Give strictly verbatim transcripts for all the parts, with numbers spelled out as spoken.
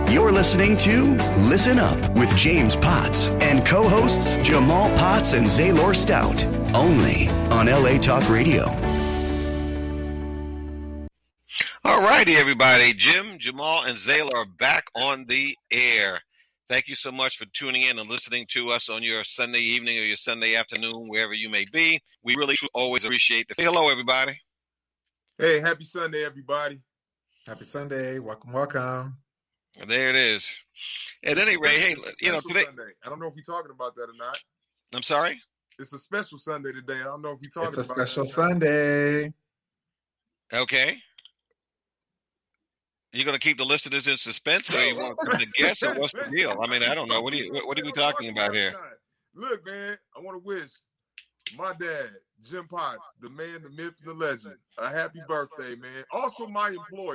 You're listening to Listen Up with James Potts and co-hosts Jamal Potts and Zaylor Stout, only on L A Talk Radio. All righty, everybody. Jim, Jamal, and Zaylor are back on the air. Thank you so much for tuning in and listening to us on your Sunday evening or your Sunday afternoon, wherever you may be. We really always appreciate it. Say hello, everybody. Hey, happy Sunday, everybody. Happy Sunday. Welcome, welcome. There it is. At any rate, hey, you know, today. Sunday. I don't know if we're talking about that or not. I'm sorry? It's a special Sunday today. I don't know if we're talking about It's a about special that Sunday. Okay. You going to keep the listeners in suspense, or you want them to guess, or what's the deal? I mean, I don't know. What are you? What are we talking about here? Look, man, I want to wish my dad, Jim Potts, the man, the myth, the legend, a happy birthday, man. Also, my employer.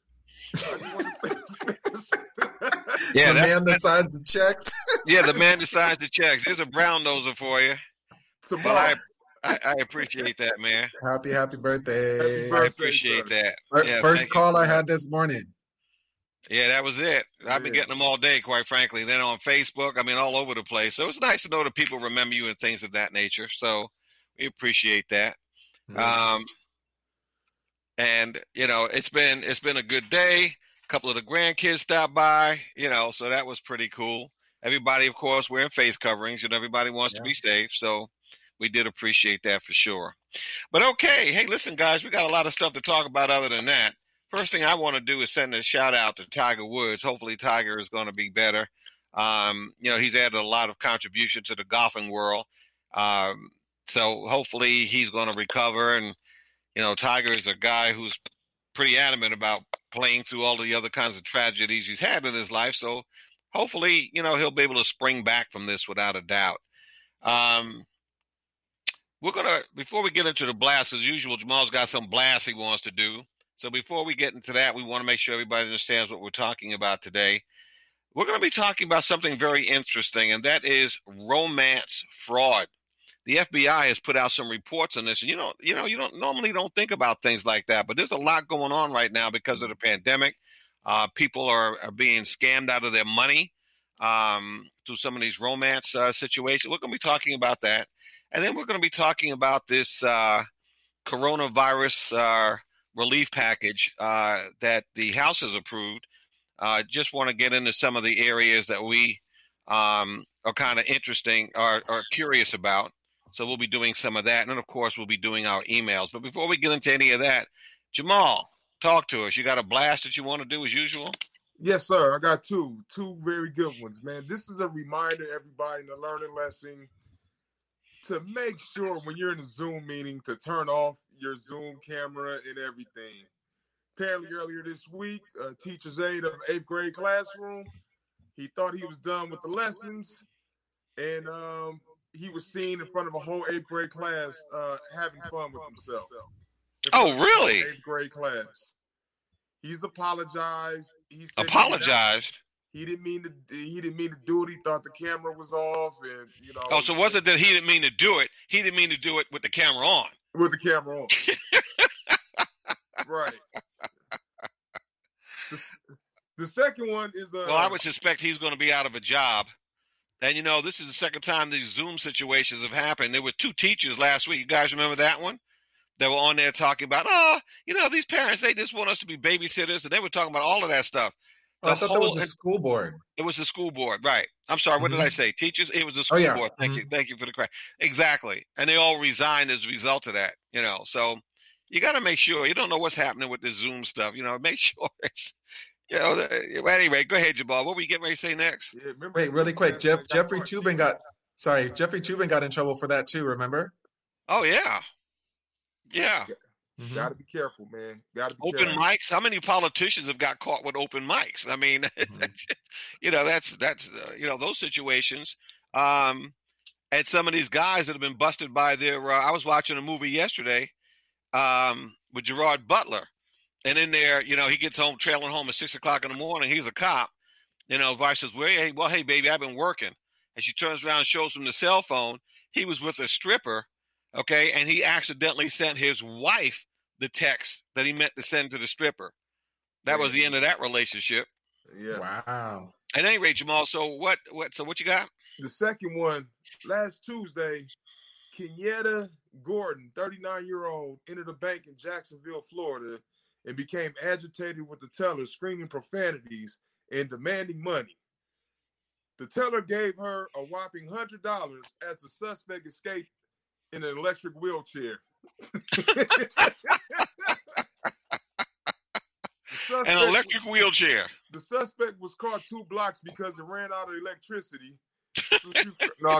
Yeah, the that's, man decides the checks. Yeah, the man decides the checks. There's a brown noser for you. Well, I, I, I appreciate that, man. Happy, happy birthday. Happy birthday I appreciate sir. that. First, yeah, first call I had this morning. Yeah, that was it. I've been Yeah. getting them all day, quite frankly. Then on Facebook, I mean, all over the place. So it's nice to know that people remember you and things of that nature. So we appreciate that. Mm-hmm. Um, and you know, it's been it's been a good day. A couple of the grandkids stopped by, you know, so that was pretty cool. Everybody, of course, wearing face coverings. You know, everybody wants Yeah. to be safe, so we did appreciate that for sure. But okay, hey, listen, guys, we got a lot of stuff to talk about other than that. First thing I want to do is send a shout out to Tiger Woods. Hopefully Tiger is going to be better. Um, you know, he's added a lot of contribution to the golfing world. Um, so hopefully he's going to recover. And, you know, Tiger is a guy who's pretty adamant about playing through all the other kinds of tragedies he's had in his life. So hopefully, you know, he'll be able to spring back from this without a doubt. Um, we're going to, before we get into the blast, as usual, Jamal's got some blast he wants to do. So before we get into that, we want to make sure everybody understands what we're talking about today. We're going to be talking about something very interesting, and that is romance fraud. The F B I has put out some reports on this, and you know, you know, you don't normally don't think about things like that, but there's a lot going on right now because of the pandemic. Uh, people are, are being scammed out of their money um, through some of these romance uh, situations. We're going to be talking about that, and then we're going to be talking about this uh, coronavirus uh, relief package uh, that the House has approved. Uh, just want to get into some of the areas that we um, are kind of interesting or, or curious about. So we'll be doing some of that. And then, of course, we'll be doing our emails. But before we get into any of that, Jamal, talk to us. You got a blast that you want to do as usual? Yes, sir. I got two. Two very good ones, man. This is a reminder, everybody, in the learning lesson to make sure when you're in a Zoom meeting to turn off your Zoom camera and everything. Apparently, earlier this week, uh, teacher's aide of eighth grade classroom, he thought he was done with the lessons, and um, he was seen in front of a whole eighth grade class uh, having fun with himself. Oh, really? Eighth grade class. He's apologized. He said Apologized? He didn't mean to. He didn't mean to do it. He thought the camera was off, and you know. Oh, so was it that he didn't mean to do it? He didn't mean to do it with the camera on. With the camera on. Right. The, the second one is uh well, I would suspect he's going to be out of a job. And, you know, this is the second time these Zoom situations have happened. There were two teachers last week. You guys remember that one? They were on there talking about, oh, you know, these parents, they just want us to be babysitters. And they were talking about all of that stuff. Oh, I thought whole, that was a school board. It was the school board, right. I'm sorry, what mm-hmm. did I say? Teachers? It was the school oh, yeah. board. Thank mm-hmm. you. Thank you for the correct. Exactly. And they all resigned as a result of that, you know. So you got to make sure. You don't know what's happening with this Zoom stuff. You know, make sure it's, you know, the, anyway, go ahead, Jabal. What were you getting ready to say next? Yeah, Wait, really quick. Jeff, Jeffrey Toobin got, sorry, Jeffrey Toobin got in trouble for that too, remember? Oh, yeah. Yeah. Mm-hmm. Got to be careful, man. Got to be open careful. mics. How many politicians have got caught with open mics? I mean, mm-hmm. you know, that's that's uh, you know those situations. Um, and some of these guys that have been busted by their. Uh, I was watching a movie yesterday um, with Gerard Butler, and in there, you know, he gets home trailing home at six o'clock in the morning. He's a cop. You know, wife says, "Well, hey, well, hey, baby, I've been working," and she turns around and shows him the cell phone. He was with a stripper. Okay, and he accidentally sent his wife the text that he meant to send to the stripper. That was the end of that relationship. Yeah. Wow. At any rate, Jamal. So what? What? So what you got? The second one, last Tuesday, Kenyatta Gordon, thirty-nine-year-old, entered a bank in Jacksonville, Florida, and became agitated with the teller, screaming profanities and demanding money. The teller gave her a whopping one hundred dollars as the suspect escaped in an electric wheelchair. An electric was, wheelchair. The suspect was caught two blocks because it ran out of electricity. no,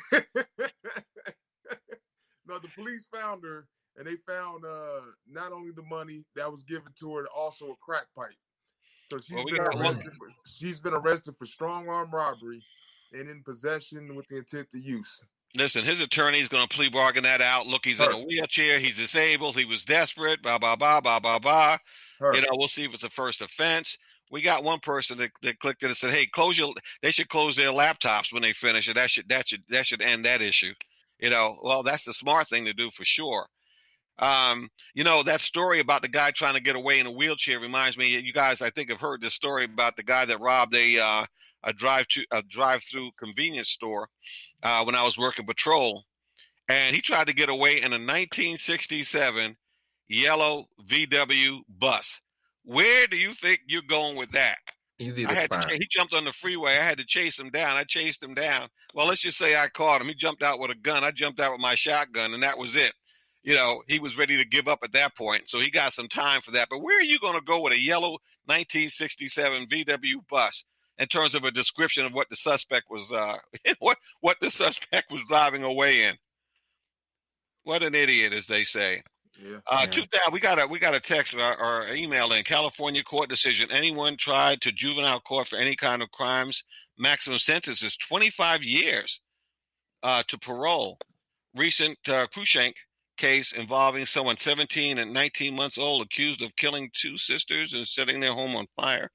no, the police found her, and they found uh, not only the money that was given to her, also a crack pipe. So she's, well, been arrested for, she's been arrested for strong arm robbery and in possession with the intent to use. Listen, his attorney's going to plea bargain that out. Look, he's Her. in a wheelchair. He's disabled. He was desperate. Blah, blah, blah, blah, blah, blah. Her. You know, we'll see if it's a first offense. We got one person that, that clicked it and said, hey, close your, they should close their laptops when they finish it. That should, that should, that should end that issue. You know, well, that's the smart thing to do for sure. Um, you know, that story about the guy trying to get away in a wheelchair reminds me, you guys, I think have heard this story about the guy that robbed a, uh, a drive to a drive through convenience store, uh, when I was working patrol, and he tried to get away in a nineteen sixty-seven yellow V W bus. Where do you think you're going with that? Easy to I had spot. To, he jumped on the freeway. I had to chase him down. I chased him down. Well, let's just say I caught him. He jumped out with a gun. I jumped out with my shotgun, and that was it. You know, he was ready to give up at that point, so he got some time for that. But where are you going to go with a yellow nineteen sixty-seven V W bus in terms of a description of what the suspect was, uh, what what the suspect was driving away in? What an idiot, as they say. Yeah. Uh, yeah. two thousand, we got a we got a text or, or email in. California court decision: anyone tried to juvenile court for any kind of crimes, maximum sentence is twenty-five years uh, to parole. Recent uh, Krushenk case involving someone seventeen and nineteen months old accused of killing two sisters and setting their home on fire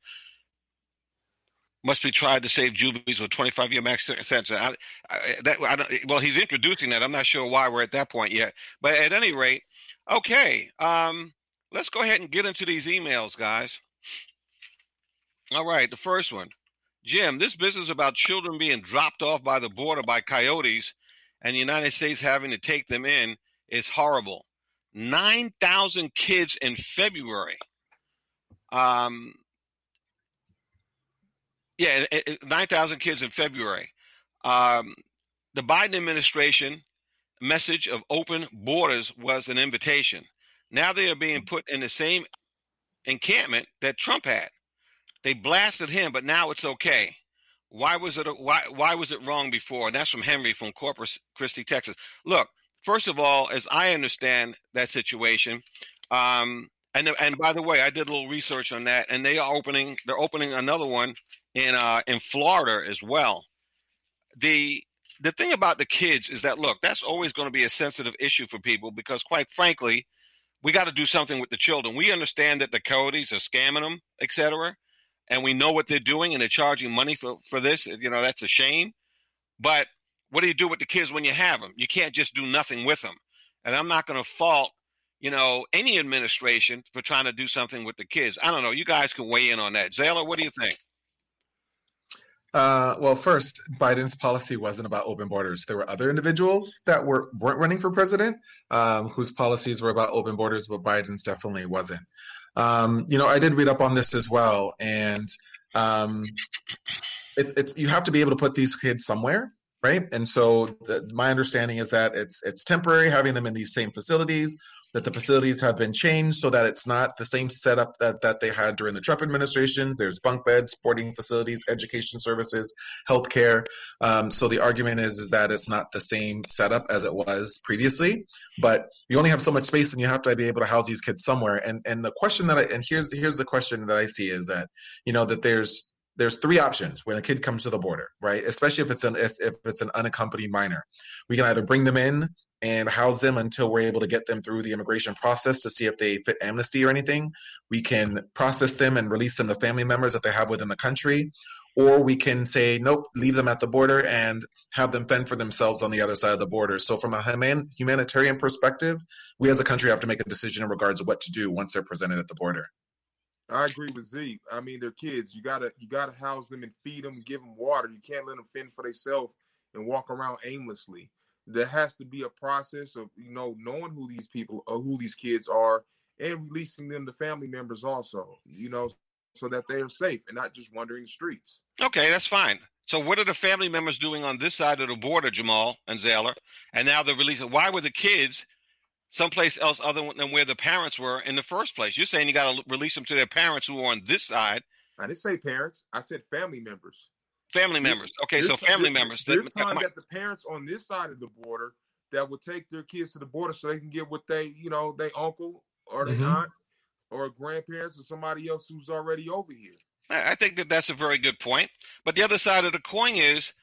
must be tried to save juveniles with twenty-five year max sentence. I, I, that, I don't, well, he's introducing that. I'm not sure why we're at that point yet. But at any rate, okay, um, let's go ahead and get into these emails, guys. All right, the first one. Jim, this business about children being dropped off by the border by coyotes and the United States having to take them in is horrible. nine thousand kids in February. Um, yeah, nine thousand kids in February. Um, the Biden administration message of open borders was an invitation. Now they are being put in the same encampment that Trump had. They blasted him, but now it's okay. Why was it why why was it wrong before? And that's from Henry from Corpus Christi, Texas. Look, first of all, as I understand that situation, um, and and by the way, I did a little research on that, and they are opening they're opening another one in uh, in Florida as well. The the thing about the kids is that, look, that's always going to be a sensitive issue for people because, quite frankly, we got to do something with the children. We understand that the coyotes are scamming them, et cetera, and we know what they're doing, and they're charging money for, for this. You know, that's a shame. But what do you do with the kids when you have them? You can't just do nothing with them. And I'm not going to fault, you know, any administration for trying to do something with the kids. I don't know. You guys can weigh in on that. Zayla, what do you think? Uh, well, first, Biden's policy wasn't about open borders. There were other individuals that were, weren't running for president um, whose policies were about open borders, but Biden's definitely wasn't. Um, you know, I did read up on this as well, and um, it's it's you have to be able to put these kids somewhere, right? And so the, my understanding is that it's it's temporary, having them in these same facilities, that the facilities have been changed so that it's not the same setup that, that they had during the Trump administration. There's bunk beds, sporting facilities, education services, healthcare. Um, so the argument is, is that it's not the same setup as it was previously, but you only have so much space and you have to be able to house these kids somewhere. And and the question that I, and here's, here's the question that I see is that, you know, that there's, there's three options when a kid comes to the border, right? Especially if it's an, if, if it's an unaccompanied minor. We can either bring them in and house them until we're able to get them through the immigration process to see if they fit amnesty or anything. We can process them and release them to family members that they have within the country. Or we can say, nope, leave them at the border and have them fend for themselves on the other side of the border. So from a human, humanitarian perspective, we as a country have to make a decision in regards to what to do once they're presented at the border. I agree with Z. I mean, they're kids. You gotta you gotta house them and feed them, give them water. You can't let them fend for themselves and walk around aimlessly. There has to be a process of, you know, knowing who these people or who these kids are and releasing them to family members also, you know, so that they are safe and not just wandering the streets. Okay, that's fine. So what are the family members doing on this side of the border, Jamal and Zaylor? And now they're releasing. Why were the kids someplace else other than where the parents were in the first place? You're saying you got to release them to their parents who are on this side. I didn't say parents. I said family members. Family members. Okay, There's, so family there's, members. There's time that the parents on this side of the border that would take their kids to the border so they can get what they, you know, their uncle or their mm-hmm. aunt or grandparents or somebody else who's already over here. I think that that's a very good point. But the other side of the coin is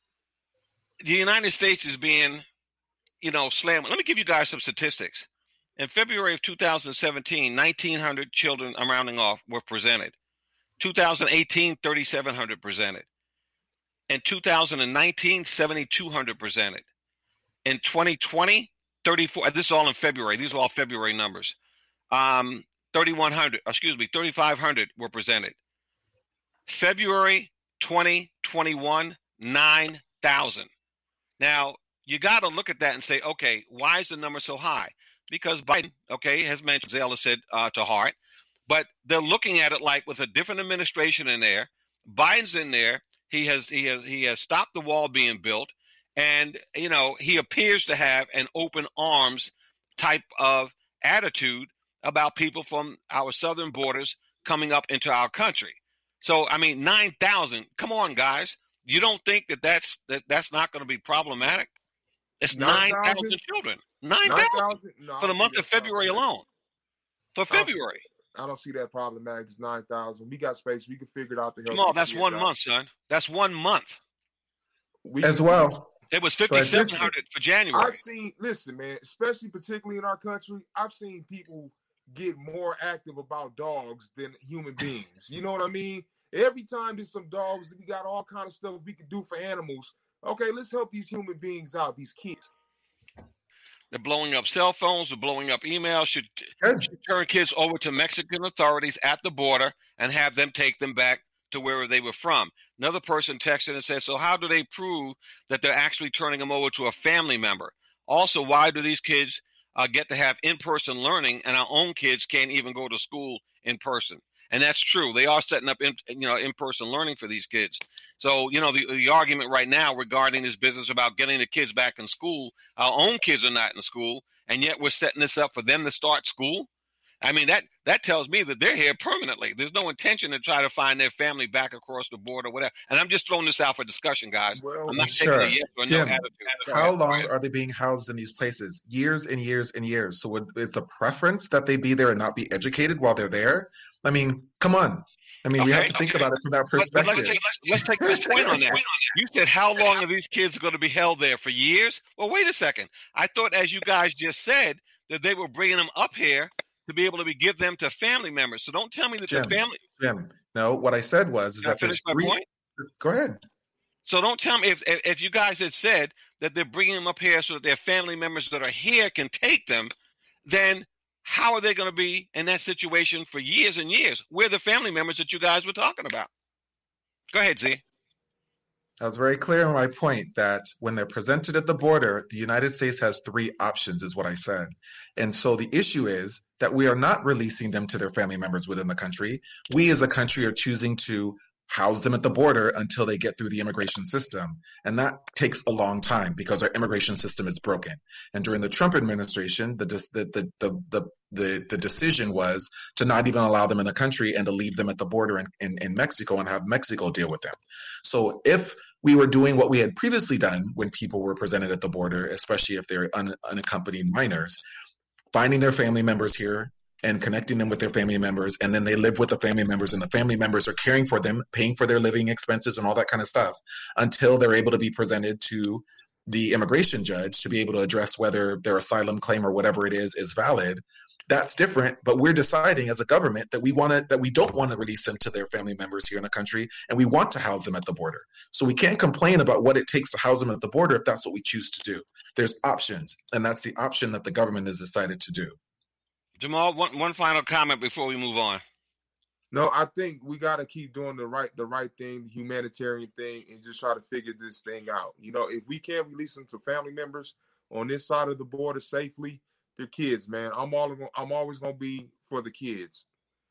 the United States is being, you know, slammed. Let me give you guys some statistics. In February of two thousand seventeen, nineteen hundred children, I'm rounding off, were presented. two thousand eighteen, thirty-seven hundred presented. In two thousand nineteen, seventy-two hundred presented. In twenty twenty, thirty-four. This is all in February. These are all February numbers. Um, thirty-one hundred, excuse me, thirty-five hundred were presented. February twenty twenty-one, nine thousand. Now, you got to look at that and say, okay, why is the number so high? Because Biden, okay, has mentioned, Zayla said uh, to heart, but they're looking at it like with a different administration in there. Biden's in there. He has he has he has stopped the wall being built, and you know he appears to have an open arms type of attitude about people from our southern borders coming up into our country. So I mean, nine thousand. Come on, guys. You don't think that that's that, that's not going to be problematic? It's nine thousand children. Nine thousand no, for the month of February alone. For February. I don't see that problematic. It's nine thousand. We got space. We can figure it out. To help. Come on, that's one month, son. That's one month. We As well. It was fifty-seven hundred for January. I've seen, listen, man, especially particularly in our country, I've seen people get more active about dogs than human beings. You know what I mean? Every time there's some dogs, we got all kind of stuff we can do for animals. Okay, let's help these human beings out, these kids. They're blowing up cell phones. They're blowing up emails. Should, should turn kids over to Mexican authorities at the border and have them take them back to wherever they were from. Another person texted and said, so how do they prove that they're actually turning them over to a family member? Also, why do these kids uh, get to have in-person learning and our own kids can't even go to school in person? And that's true. They are setting up, in, you know, in-person learning for these kids. So, you know, the, the argument right now regarding this business about getting the kids back in school, our own kids are not in school, and yet we're setting this up for them to start school. I mean, that that tells me that they're here permanently. There's no intention to try to find their family back across the border or whatever. And I'm just throwing this out for discussion, guys. Well, I'm not sure. taking a yes or Jim, no attitude. How long are they being housed in these places? Years and years and years. So would, is the preference that they be there and not be educated while they're there? I mean, come on. I mean, okay, we have to think okay. about it from that perspective. Let's take, let's take this point on that. You said how long are these kids going to be held there? For years? Well, wait a second. I thought, as you guys just said, that they were bringing them up here to be able to be give them to family members. So don't tell me that Jim, the family. Jim, no, what I said was is Can that there's three. Point? Go ahead. So don't tell me if, if if you guys had said that they're bringing them up here so that their family members that are here can take them, then how are they going to be in that situation for years and years? We're the family members that you guys were talking about. Go ahead, Z. I was very clear on my point that when they're presented at the border, the United States has three options, is what I said. And so the issue is that we are not releasing them to their family members within the country. We as a country are choosing to house them at the border until they get through the immigration system. And that takes a long time because our immigration system is broken. And during the Trump administration, the the the the the, the, the decision was to not even allow them in the country and to leave them at the border in, in, in Mexico and have Mexico deal with them. So if we were doing what we had previously done when people were presented at the border, especially if they're un, unaccompanied minors, finding their family members here and connecting them with their family members, and then they live with the family members, and the family members are caring for them, paying for their living expenses and all that kind of stuff until they're able to be presented to the immigration judge to be able to address whether their asylum claim or whatever it is is valid. That's different, but we're deciding as a government that we want to, that we don't want to release them to their family members here in the country, and we want to house them at the border. So we can't complain about what it takes to house them at the border if that's what we choose to do. There's options, and that's the option that the government has decided to do. Jamal, one, one final comment before we move on. No, I think we got to keep doing the right, the right thing, the humanitarian thing, and just try to figure this thing out. You know, if we can't release them to family members on this side of the border safely, they're kids, man. I'm all, I'm always gonna be for the kids.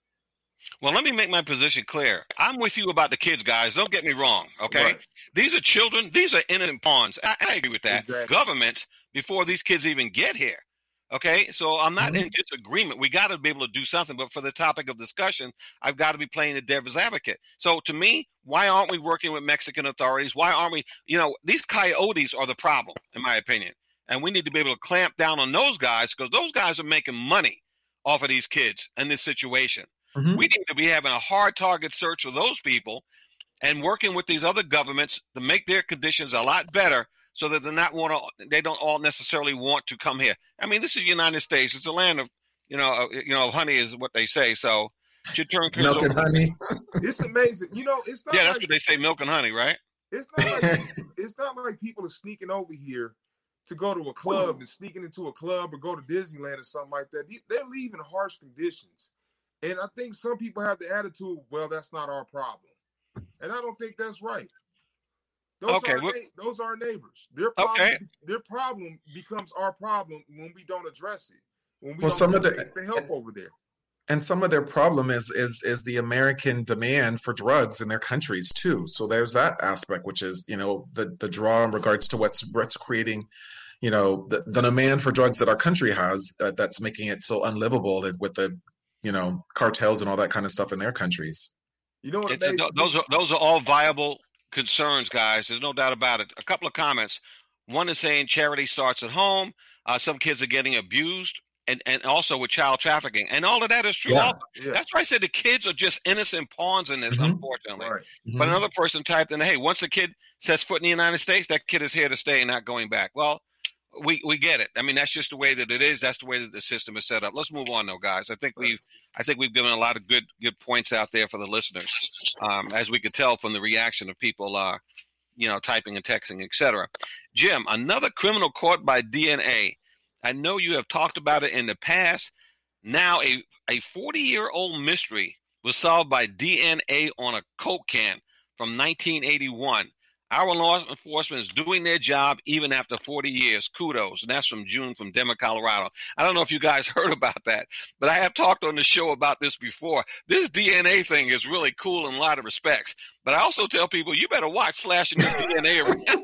Well, let me make my position clear. I'm with you about the kids, guys. Don't get me wrong, okay? Right. These are children. These are innocent pawns. I, I agree with that. Exactly. Governments, before these kids even get here, okay? So I'm not Mhm. in disagreement. We got to be able to do something. But for the topic of discussion, I've got to be playing the devil's advocate. So to me, why aren't we working with Mexican authorities? Why aren't we, you know, these coyotes are the problem, in my opinion. And we need to be able to clamp down on those guys because those guys are making money off of these kids in this situation. Mhm. We need to be having a hard target search of those people and working with these other governments to make their conditions a lot better so that they're not want to, they don't all necessarily want to come here. I mean, this is the United States. It's a land of, you know, uh, you know, honey is what they say. So it should turn Chris Milk and over. honey. It's amazing. You know, it's not Yeah, that's like, what they say, milk and honey, right? it's not like it's not like people are sneaking over here to go to a club and sneaking into a club or go to Disneyland or something like that. They're leaving harsh conditions. And I think some people have the attitude, well, that's not our problem. And I don't think that's right. Those, Okay, are, our well- na- those are our neighbors. Their problem, Okay. their problem becomes our problem when we don't address it. When we Well, don't some of do the- anything to help over there. And some of their problem is is is the American demand for drugs in their countries too. So there's that aspect, which is, you know, the the draw in regards to what's what's creating, you know, the, the demand for drugs that our country has, uh, that's making it so unlivable with the, you know, cartels and all that kind of stuff in their countries. You know what It, amazes th- those me? are those are all viable concerns, guys. There's no doubt about it. A couple of comments. One is saying charity starts at home. Uh, some kids are getting abused, and, and also with child trafficking, and all of that is true. Yeah. Also. Yeah. That's why I said the kids are just innocent pawns in this, Mhm. unfortunately. Right. But another person typed in, "Hey, once a kid sets foot in the United States, that kid is here to stay and not going back." Well, we we get it. I mean, that's just the way that it is. That's the way that the system is set up. Let's move on, though, guys. I think we've I think we've given a lot of good good points out there for the listeners, um, as we could tell from the reaction of people, uh, you know, typing and texting, et cetera. Jim, another criminal caught by D N A. I know you have talked about it in the past. Now, a a forty-year-old mystery was solved by D N A on a Coke can from nineteen eighty-one. Our law enforcement is doing their job even after forty years. Kudos. And that's from June from Denver, Colorado. I don't know if you guys heard about that, but I have talked on the show about this before. This D N A thing is really cool in a lot of respects. But I also tell people, you better watch slashing your D N A around.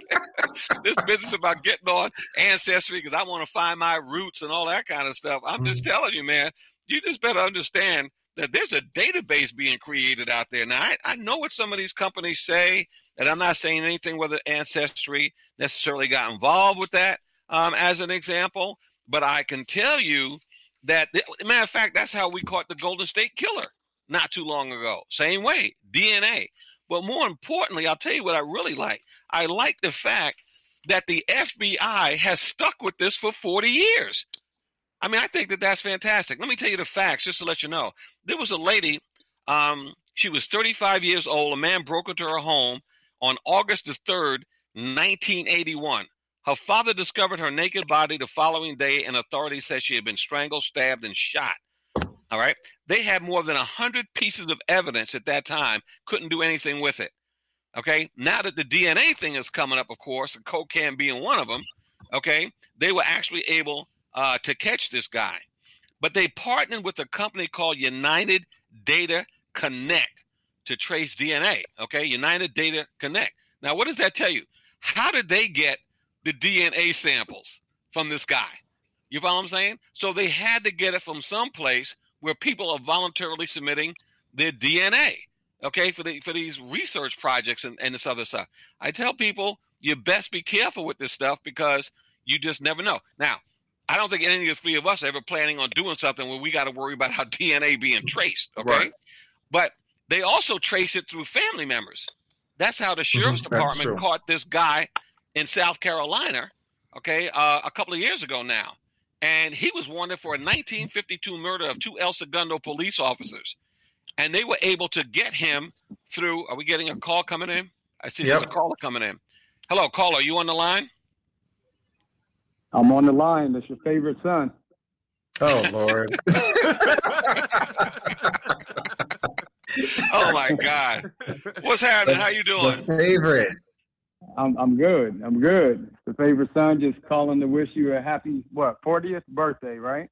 This business about getting on Ancestry because I want to find my roots and all that kind of stuff. I'm just telling you, man, you just better understand that there's a database being created out there. Now, I, I know what some of these companies say, and I'm not saying anything whether Ancestry necessarily got involved with that um, as an example, but I can tell you that, matter of fact, that's how we caught the Golden State Killer not too long ago. Same way, D N A. But more importantly, I'll tell you what I really like. I like the fact that the F B I has stuck with this for forty years. I mean, I think that that's fantastic. Let me tell you the facts just to let you know. There was a lady, um, she was thirty-five years old. A man broke into her home on August the third, nineteen eighty-one. Her father discovered her naked body the following day, and authorities said she had been strangled, stabbed, and shot. All right. They had more than one hundred pieces of evidence at that time, couldn't do anything with it. Okay. Now that the D N A thing is coming up, of course, and Coke can being one of them, okay, they were actually able uh, to catch this guy. But they partnered with a company called United Data Connect to trace D N A. Okay. United Data Connect. Now, what does that tell you? How did they get the D N A samples from this guy? You follow what I'm saying? So they had to get it from someplace where people are voluntarily submitting their D N A, okay, for the for these research projects and, and this other stuff. I tell people you best be careful with this stuff because you just never know. Now, I don't think any of the three of us are ever planning on doing something where we got to worry about how D N A being traced, okay? Right. But they also trace it through family members. That's how the sheriff's Mhm, that's department true. caught this guy in South Carolina, okay, uh, a couple of years ago now. And he was wanted for a nineteen fifty-two murder of two El Segundo police officers. And they were able to get him through. Are we getting a call coming in? I see there's Yep. a caller coming in. Hello, caller. Are you on the line? I'm on the line. That's your favorite son. Oh, Lord. Oh my God. What's happening? How you doing? The favorite. I'm I'm good. I'm good. The favorite son just calling to wish you a happy what fortieth birthday, right?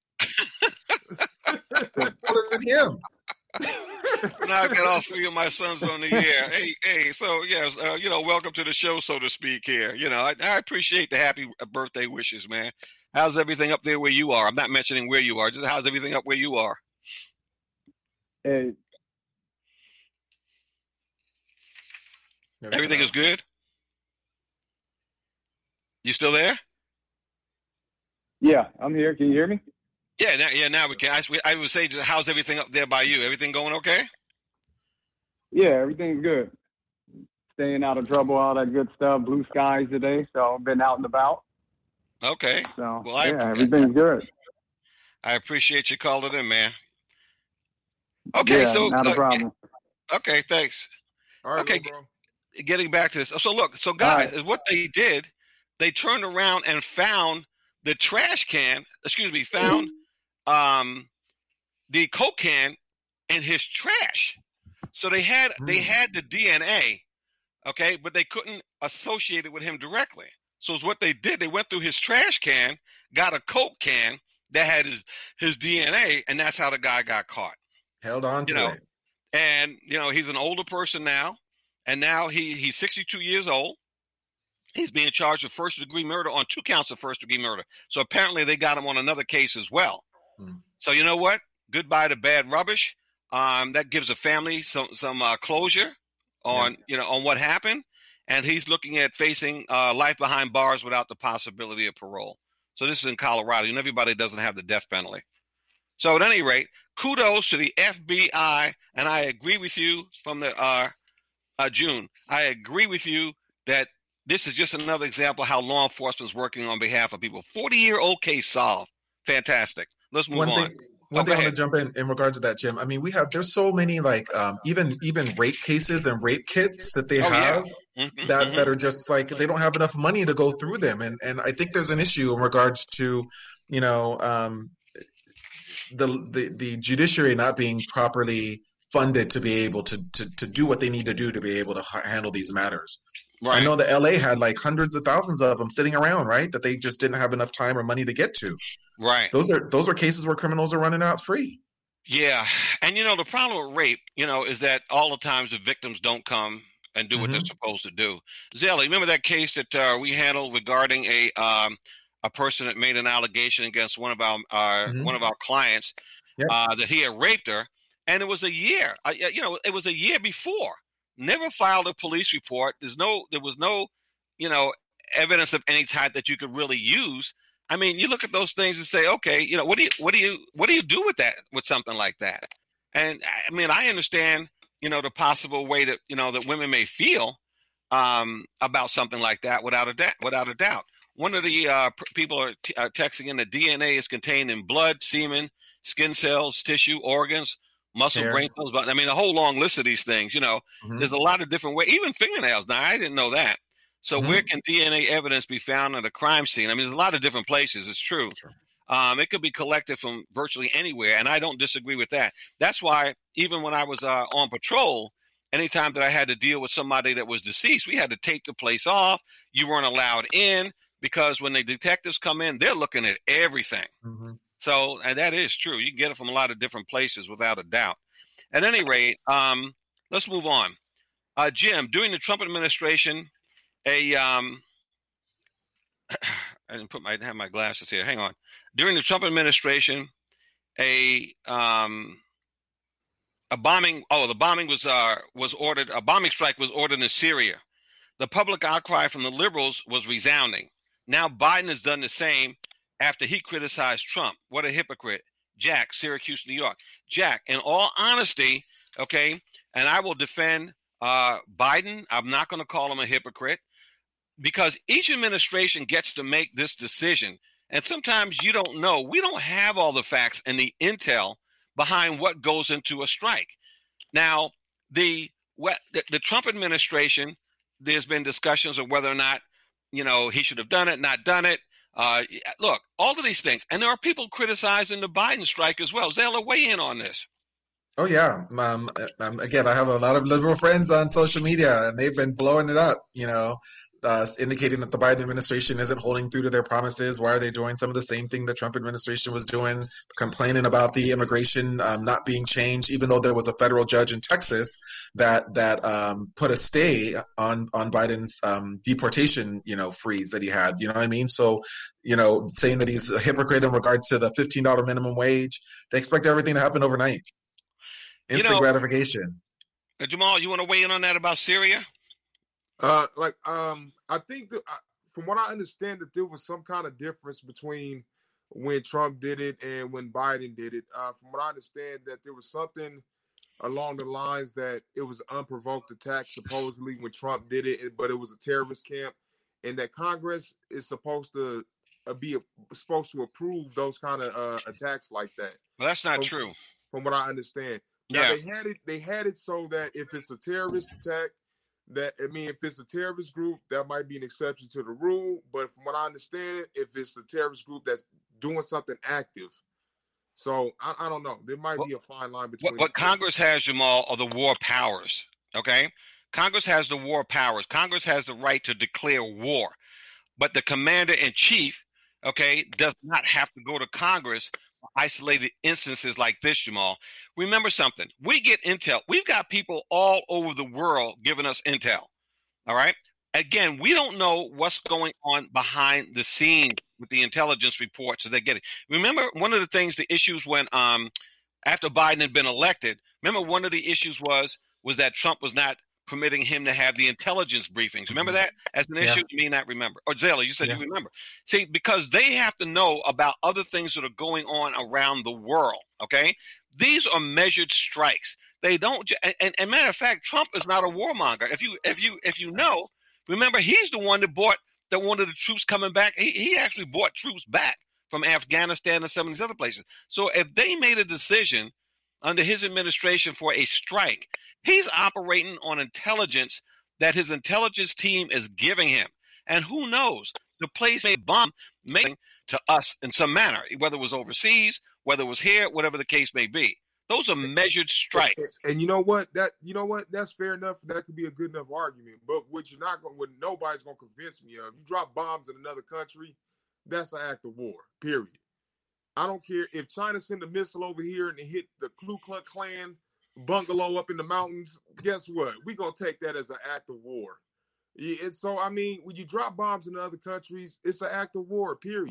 Other than him. Now I got all three of my sons on the air. Hey, hey. So yes, uh, you know, welcome to the show, so to speak. Here, you know, I, I appreciate the happy birthday wishes, man. How's everything up there where you are? I'm not mentioning where you are. Just how's everything up where you are? Hey, Everything is good. You still there? yeah, I'm here. Can you hear me? Yeah, now, yeah. Now we can. I, I would say, just how's everything up there by you? Everything going okay? Yeah, everything's good. Staying out of trouble, all that good stuff. Blue skies today, so I've been out and about. Okay. So Well, I, yeah, everything's good. I appreciate you calling in, man. Okay, yeah, so not a uh, problem. okay, thanks. All right, Okay, bro. getting back to this. So look, so guys, All is what they did. They turned around and found the trash can. Excuse me, found um, the Coke can in his trash. So they had they had the D N A, okay, but they couldn't associate it with him directly. So it's what they did. They went through his trash can, got a Coke can that had his his D N A, and that's how the guy got caught. Held on to You know, it. And you know, he's an older person now, and now he he's sixty-two years old. He's being charged with first degree murder on two counts of first degree murder. So apparently they got him on another case as well. Hmm. So you know what? Goodbye to bad rubbish. Um, that gives a family some some uh, closure on Yeah. you know on what happened, and he's looking at facing uh, life behind bars without the possibility of parole. So this is in Colorado, and everybody doesn't have the death penalty. So at any rate, kudos to the F B I, and I agree with you from the uh, uh, June. I agree with you that this is just another example of how law enforcement is working on behalf of people. forty-year-old case solved. Fantastic. Let's move One on. thing, one Oh, thing go I ahead. want to jump in in regards to that, Jim. I mean, we have there's so many like um, even even rape cases and rape kits that they Oh, yeah. have Mhm, that mhm. that are just like they don't have enough money to go through them, and and I think there's an issue in regards to you know um, the the the judiciary not being properly funded to be able to to to do what they need to do to be able to ha- handle these matters. Right. I know that L A had like hundreds of thousands of them sitting around, right? That they just didn't have enough time or money to get to. Right. Those are those are cases where criminals are running out free. Yeah. And, you know, the problem with rape, you know, is that all the times the victims don't come and do what they're Mhm. supposed to do. Zelly, remember that case that uh, we handled regarding a um, a person that made an allegation against one of our uh, Mhm. one of our clients Yep. uh, that he had raped her, and it was a year. Uh, you know, it was a year before. Never filed a police report. There's no, there was no, you know, evidence of any type that you could really use. I mean, you look at those things and say, okay, you know, what do you, what do you, what do you do with that, with something like that? And I mean, I understand, you know, the possible way that, you know, that women may feel um, about something like that without a doubt, without a doubt. One of the uh, p- people are t- uh, texting in the D N A is contained in blood, semen, skin cells, tissue, organs, muscle, Hair. brain cells. But I mean, a whole long list of these things. You know, Mhm. there's a lot of different ways. Even fingernails. Now, I didn't know that. So Mhm. where can D N A evidence be found at a crime scene? I mean, there's a lot of different places. It's true. Sure. Um, it could be collected from virtually anywhere, and I don't disagree with that. That's why even when I was uh, on patrol, anytime that I had to deal with somebody that was deceased, we had to take the place off. You weren't allowed in because when the detectives come in, they're looking at everything. Mhm. So, and that is true. You can get it from a lot of different places without a doubt. At any rate, um, let's move on. Uh, Jim, during the Trump administration, a um, I didn't put my I have my glasses here. Hang on. During the Trump administration, a um, a bombing. Oh, the bombing was uh, was ordered. A bombing strike was ordered in Syria. The public outcry from the liberals was resounding. Now Biden has done the same after he criticized Trump. What a hypocrite. Jack, Syracuse, New York. Jack, in all honesty, okay, and I will defend uh, Biden. I'm not going to call him a hypocrite because each administration gets to make this decision. And sometimes you don't know. We don't have all the facts and the intel behind what goes into a strike. Now, the what, the, the Trump administration, there's been discussions of whether or not, you know, he should have done it, not done it. Uh, look, all of these things. And there are people criticizing the Biden strike as well. Zayla, weigh in on this. Oh yeah. Um, um, again, I have a lot of liberal friends on social media, and they've been blowing it up. You know, uh, indicating that the Biden administration isn't holding through to their promises. Why are they doing some of the same thing the Trump administration was doing? Complaining about the immigration um, not being changed, even though there was a federal judge in Texas that that um, put a stay on on Biden's um, deportation, you know, freeze that he had. You know what I mean? So, you know, saying that he's a hypocrite in regards to the fifteen dollar minimum wage. They expect everything to happen overnight. You Instant know, gratification. uh, Jamal, you want to weigh in on that about Syria? Uh, like um, I think that I, from what I understand, that there was some kind of difference between when Trump did it and when Biden did it. Uh, from what I understand, that there was something along the lines that it was an unprovoked attack supposedly when Trump did it, but it was a terrorist camp, and that Congress is supposed to uh, be supposed to approve those kind of uh, attacks like that. Well, that's not From, true. from what I understand. Now Yeah. they had it. They had it so that if it's a terrorist attack, that I mean, if it's a terrorist group, that might be an exception to the rule. But from what I understand, if it's a terrorist group that's doing something active, so I, I don't know. There might Well, be a fine line between. What, what Congress has, Jamal, are the war powers. Okay, Congress has the war powers. Congress has the right to declare war, but the commander in chief, okay, does not have to go to Congress for isolated instances like this, Jamal. Remember something. We get intel. We've got people all over the world giving us intel. All right. Again, we don't know what's going on behind the scenes with the intelligence reports that they're getting. Remember, one of the things, the issues when um after Biden had been elected, remember one of the issues was was that Trump was not permitting him to have the intelligence briefings. Remember that as an issue? Yeah. You may not remember. Or Zayla, you said Yeah. you remember. See, because they have to know about other things that are going on around the world. Okay, these are measured strikes. They don't. And, and, and matter of fact, Trump is not a warmonger. If you if you if you know, remember he's the one that bought that wanted the troops coming back. He he actually bought troops back from Afghanistan and some of these other places. So if they made a decision under his administration for a strike, he's operating on intelligence that his intelligence team is giving him. And who knows, the place may bomb making to us in some manner, whether it was overseas, whether it was here, whatever the case may be. Those are measured strikes. And, and you know what? That you know what? That's fair enough. That could be a good enough argument. But what you're not going, what nobody's going to convince me of, you drop bombs in another country, that's an act of war. Period. I don't care if China send a missile over here and it hit the Ku Klux Klan bungalow up in the mountains. Guess what? We're gonna take that as an act of war. Yeah, and so I mean, when you drop bombs in other countries, it's an act of war. Period.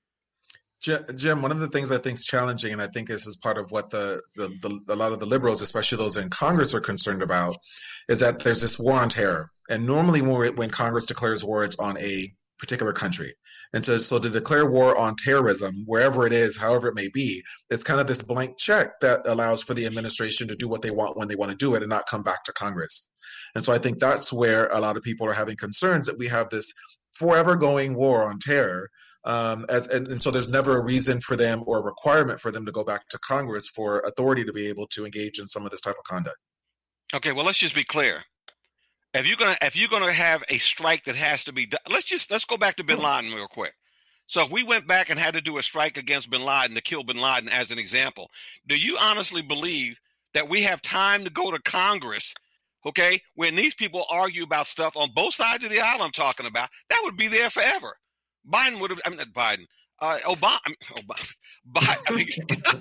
Jim, one of the things I think is challenging, and I think this is part of what the, the, the a lot of the liberals, especially those in Congress, are concerned about, is that there's this war on terror. And normally, when, when Congress declares war, it's on a particular country. And to, so to declare war on terrorism, wherever it is, however it may be, it's kind of this blank check that allows for the administration to do what they want when they want to do it and not come back to Congress. And so I think that's where a lot of people are having concerns that we have this forever going war on terror. Um, as, and, and so there's never a reason for them or a requirement for them to go back to Congress for authority to be able to engage in some of this type of conduct. Okay, well, let's just be clear. If you're gonna if you're gonna have a strike that has to be done, let's just let's go back to Bin Laden real quick. So if we went back and had to do a strike against Bin Laden to kill Bin Laden as an example, do you honestly believe that we have time to go to Congress, okay, when these people argue about stuff on both sides of the aisle I'm talking about? That would be there forever. Biden would have, I mean, not Biden, uh, Obama, I mean, Obama, Biden, I mean,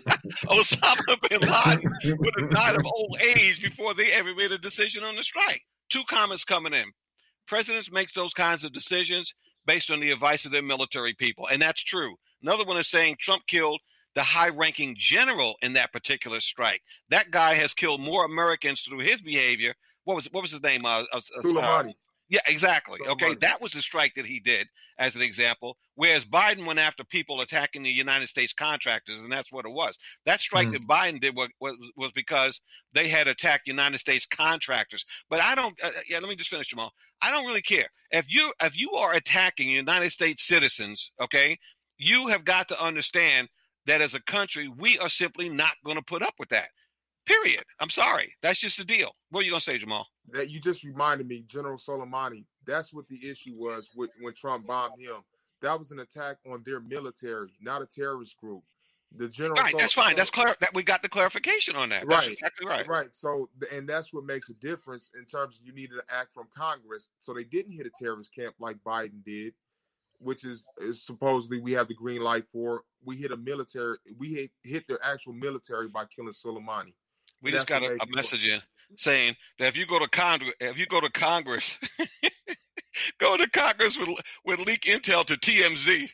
Osama bin Laden would have died of old age before they ever made a decision on the strike. Two comments coming in. Presidents make those kinds of decisions based on the advice of their military people, and that's true. Another one is saying Trump killed the high-ranking general in that particular strike. That guy has killed more Americans through his behavior. What was what was his name? Uh, uh, Soleimani. Uh, yeah, exactly. Okay, Soleimani. that was the strike that he did, as an example. Whereas Biden went after people attacking the United States contractors, and that's what it was. That strike Mm. that Biden did was, was was because they had attacked United States contractors. But I don't. Uh, yeah, let me just finish, Jamal. I don't really care if you if you are attacking United States citizens. Okay, you have got to understand that as a country, we are simply not going to put up with that. Period. I'm sorry. That's just the deal. What are you going to say, Jamal? That you just reminded me, General Soleimani. That's what the issue was with when Trump bombed him. That was an attack on their military, not a terrorist group. The general. Right, that's fine. That's clear. That we got the clarification on that. That's Right, exactly right. Right. So, and that's what makes a difference in terms of you needed an act from Congress. So they didn't hit a terrorist camp like Biden did, which is, is supposedly we have the green light for. We hit a military. We hit, hit their actual military by killing Soleimani. We just got a, a message in saying that if you go to Congress, if you go to Congress, go to Congress with with leak intel to T M Z.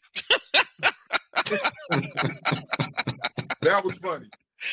That was funny.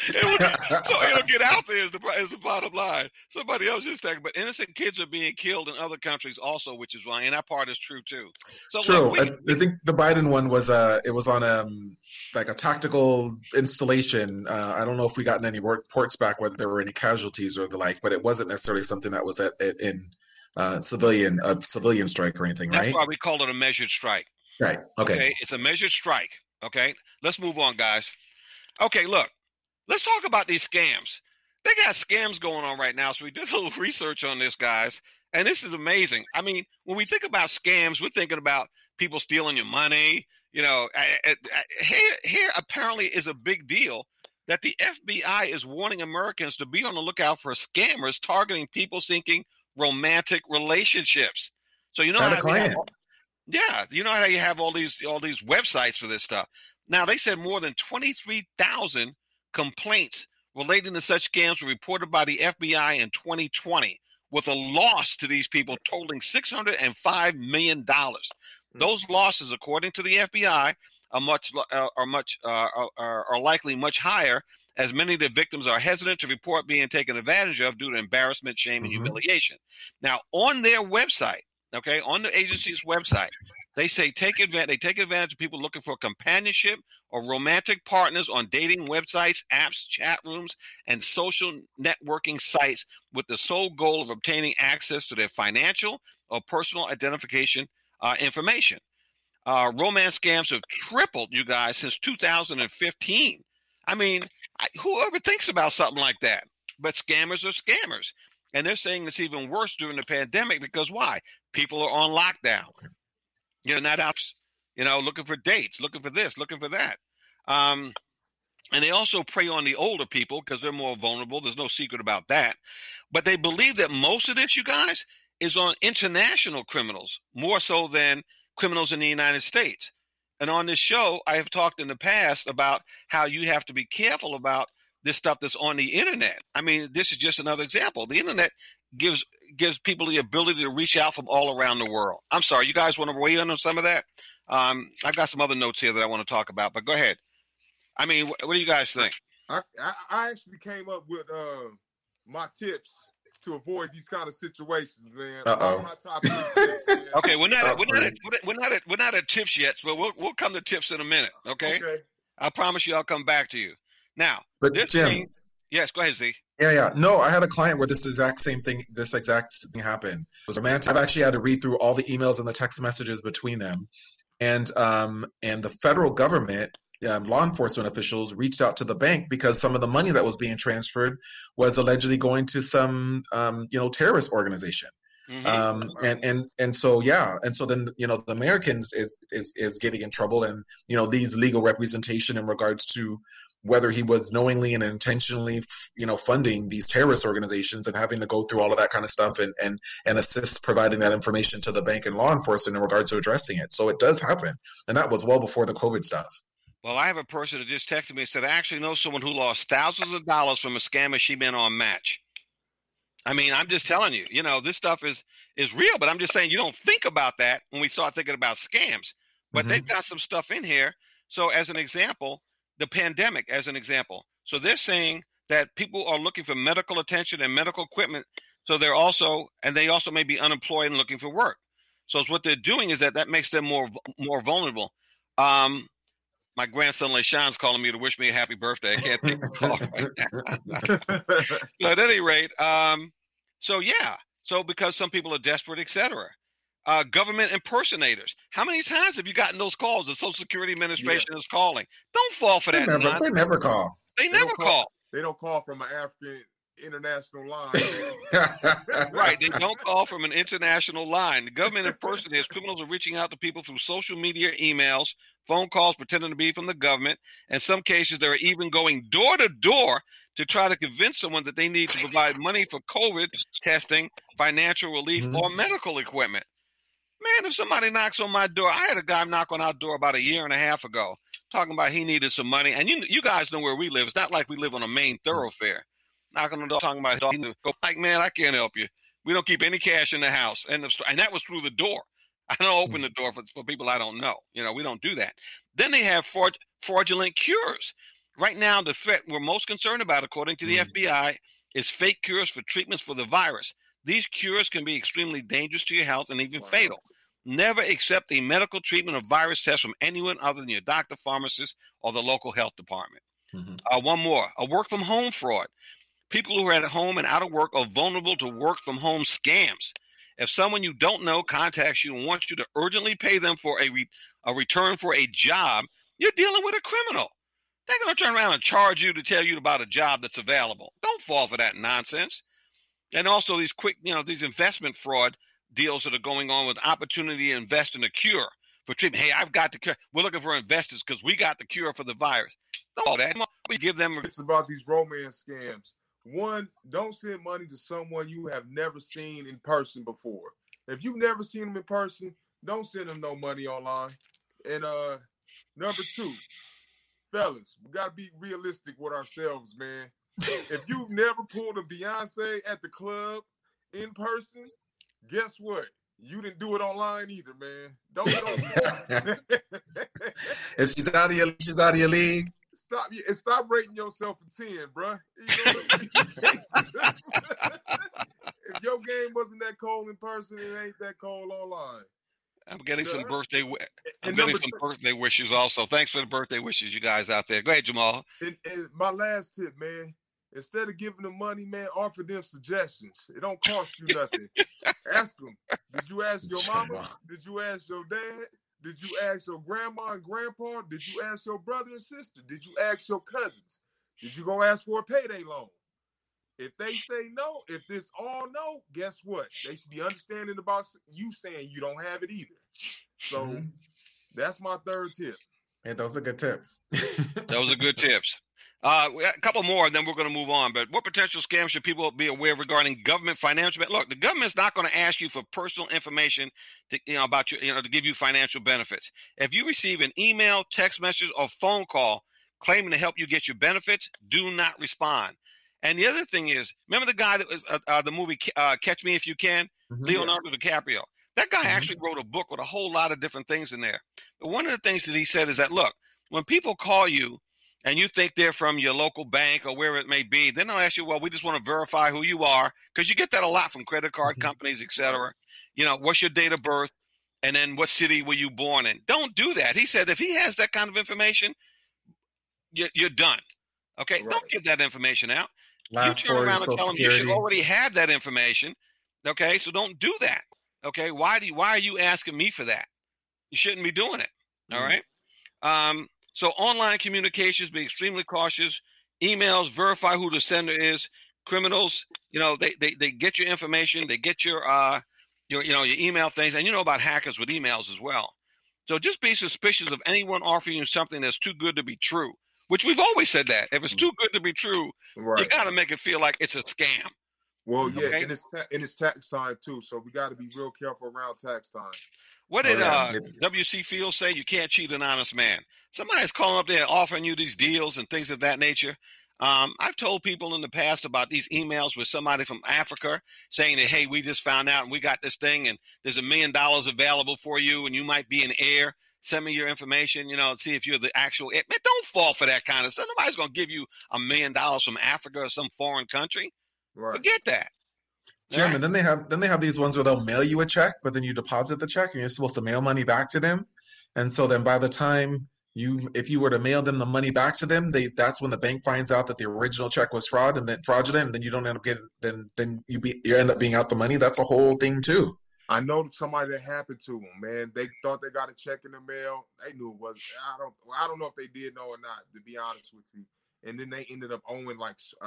It so it'll get out there is the is the bottom line. Somebody else just talking, but innocent kids are being killed in other countries also, which is wrong, and that part is true too. So true. Look, we, I, I think the Biden one was uh it was on um like a tactical installation. Uh, I don't know if we gotten any reports back whether there were any casualties or the like, but it wasn't necessarily something that was at, at in uh, civilian a civilian strike or anything, that's right? why we call it a measured strike. Right. Okay. Okay. It's a measured strike. Okay. Let's move on, guys. Okay. Look. Let's talk about these scams. They got scams going on right now. So we did a little research on this, guys. And this is amazing. I mean, when we think about scams, we're thinking about people stealing your money. You know, I, I, I, here, here apparently is a big deal that the F B I is warning Americans to be on the lookout for scammers targeting people seeking romantic relationships. So you know Got how a client. Have, yeah, you know how you have all these all these websites for this stuff. Now they said more than twenty-three thousand complaints relating to such scams were reported by the F B I in twenty twenty, with a loss to these people totaling six hundred five million dollars. Mm-hmm. Those losses, according to the F B I, are much uh, are much uh, are, are likely much higher, as many of the victims are hesitant to report being taken advantage of due to embarrassment, shame, and mm-hmm. humiliation. Now, on their website, okay, on the agency's website, they say take advantage. They take advantage of people looking for companionship or romantic partners on dating websites, apps, chat rooms, and social networking sites with the sole goal of obtaining access to their financial or personal identification uh, information. Uh, romance scams have tripled, you guys, since two thousand fifteen. I mean, I, whoever thinks about something like that? But scammers are scammers. And they're saying it's even worse during the pandemic because why? People are on lockdown. You're not out, you know, looking for dates, looking for this, looking for that. Um, and they also prey on the older people because they're more vulnerable. There's no secret about that. But they believe that most of this, you guys, is on international criminals, more so than criminals in the United States. And on this show, I have talked in the past about how you have to be careful about this stuff that's on the internet. I mean, this is just another example. The internet gives gives people the ability to reach out from all around the world. I'm sorry, you guys want to weigh in on some of that? Um, I've got some other notes here that I want to talk about, but go ahead. I mean, what, what do you guys think? I, I, I actually came up with uh, my tips to avoid these kind of situations, man. Uh-oh. My top three tips, man. Okay, we're not at, we're not at, we're not at, we're not at tips yet, but we'll we'll come to tips in a minute. Okay. Okay. I promise you, I'll come back to you. Now, but this Jim, thing, yes, go ahead, Z. Yeah, yeah. No, I had a client where this exact same thing, this exact thing happened. It was romantic. I've actually had to read through all the emails and the text messages between them, and um, and the federal government, um, law enforcement officials reached out to the bank because some of the money that was being transferred was allegedly going to some, um, you know, terrorist organization. Mm-hmm. Um, and, and, and so, yeah. And so then, you know, the Americans is, is, is getting in trouble and, you know, needs legal representation in regards to whether he was knowingly and intentionally, you know, funding these terrorist organizations and having to go through all of that kind of stuff and, and, and assist providing that information to the bank and law enforcement in regards to addressing it. So it does happen. And that was well before the COVID stuff. Well, I have a person that just texted me and said, I actually know someone who lost thousands of dollars from a scammer she been on Match. I mean, I'm just telling you, you know, this stuff is is real, but I'm just saying you don't think about that when we start thinking about scams. But mm-hmm. they've got some stuff in here. So as an example, the pandemic as an example. So they're saying that people are looking for medical attention and medical equipment. So they're also, and they also may be unemployed and looking for work. So what they're doing is that that makes them more more vulnerable. Um, my grandson LeSean's calling me to wish me a happy birthday. I can't take the call right now. So at any rate, um, so yeah, so because some people are desperate, et cetera. Uh, government impersonators. How many times have you gotten those calls? The Social Security Administration yeah. is calling. Don't fall for they that. Never, they never call. They, they never call. call. They don't call from an African international line. Right. They don't call from an international line. The government impersonates. Criminals are reaching out to people through social media, emails, phone calls, pretending to be from the government. In some cases, they're even going door to door to try to convince someone that they need to provide money for COVID testing, financial relief, mm-hmm. or medical equipment. Man, if somebody knocks on my door, I had a guy knock on our door about a year and a half ago, talking about he needed some money. And you you guys know where we live. It's not like we live on a main thoroughfare. Knocking on the door, talking about he needed to go, like, man, I can't help you. We don't keep any cash in the house. And, the, and that was through the door. I don't open the door for, for people I don't know. You know, we don't do that. Then they have fraud, fraudulent cures. Right now, the threat we're most concerned about, according to the mm. F B I, is fake cures for treatments for the virus. These cures can be extremely dangerous to your health and even wow. fatal. Never accept a medical treatment or virus test from anyone other than your doctor, pharmacist, or the local health department. Mm-hmm. Uh, one more, a work-from-home fraud. People who are at home and out of work are vulnerable to work-from-home scams. If someone you don't know contacts you and wants you to urgently pay them for a, re- a return for a job, you're dealing with a criminal. They're going to turn around and charge you to tell you about a job that's available. Don't fall for that nonsense. And also these quick, you know, these investment fraud deals that are going on with opportunity to invest in a cure for treatment. Hey, I've got the cure. We're looking for investors because we got the cure for the virus. Don't do that. We give them. It's about these romance scams. One, don't send money to someone you have never seen in person before. If you've never seen them in person, don't send them no money online. And uh, number two, fellas, we got to be realistic with ourselves, man. If you've never pulled a Beyonce at the club in person, guess what? You didn't do it online either, man. Don't. don't. If she's out of your, she's out of your league. Stop! Stop rating yourself a ten, bro. You know, if your game wasn't that cold in person, it ain't that cold online. I'm getting some birthday. I'm getting some birthday wishes also. Thanks for the birthday wishes, you guys out there. Go ahead, Jamal. And, and my last tip, man. Instead of giving them money, man, offer them suggestions. It don't cost you nothing. Ask them. Did you ask your mama? Did you ask your dad? Did you ask your grandma and grandpa? Did you ask your brother and sister? Did you ask your cousins? Did you go ask for a payday loan? If they say no, if this all no, guess what? They should be understanding about you saying you don't have it either. So mm-hmm. that's my third tip. Hey, those are good tips. Those are good tips. Uh, we got a couple more, and then we're going to move on. But what potential scams should people be aware of regarding government financial? Look, the government's not going to ask you for personal information to, you know, about you, you know, to give you financial benefits. If you receive an email, text message, or phone call claiming to help you get your benefits, do not respond. And the other thing is, remember the guy that was uh, uh, the movie uh, Catch Me If You Can, mm-hmm. Leonardo DiCaprio. That guy mm-hmm. actually wrote a book with a whole lot of different things in there. But one of the things that he said is that, look, when people call you and you think they're from your local bank or wherever it may be, then they'll ask you, well, we just want to verify who you are, because you get that a lot from credit card mm-hmm. companies, et cetera. You know, what's your date of birth, and then what city were you born in? Don't do that. He said if he has that kind of information, you're, you're done. Okay? Right. Don't give that information out. Last you turn around and tell them you should already have that information. Okay? So don't do that. Okay? Why do you, why are you asking me for that? You shouldn't be doing it. All mm-hmm. right? Um, So online communications, be extremely cautious. Emails, verify who the sender is. Criminals, you know, they they, they get your information, they get your uh your you know your email things, and you know about hackers with emails as well. So just be suspicious of anyone offering you something that's too good to be true. Which we've always said that if it's too good to be true, right. you got to make it feel like it's a scam. Well, yeah, okay? and it's ta- and it's tax time too, so we got to be real careful around tax time. What did uh, W C Fields say? You can't cheat an honest man. Somebody's calling up there offering you these deals and things of that nature. Um, I've told people in the past about these emails with somebody from Africa saying that, hey, we just found out and we got this thing and there's a million dollars available for you and you might be an heir. Send me your information, you know, and see if you're the actual heir. Man, don't fall for that kind of stuff. Nobody's going to give you a million dollars from Africa or some foreign country. Right. Forget that. Chairman, right. then they have then they have these ones where they'll mail you a check, but then you deposit the check and you're supposed to mail money back to them. And so then by the time you, if you were to mail them the money back to them, they that's when the bank finds out that the original check was fraud and then fraudulent, and then you don't end up getting then then you be you end up being out the money. That's a whole thing too. I know somebody that happened to them, man. They thought they got a check in the mail. They knew it wasn't. I don't. I don't know if they did know or not, to be honest with you. And then they ended up owing like uh,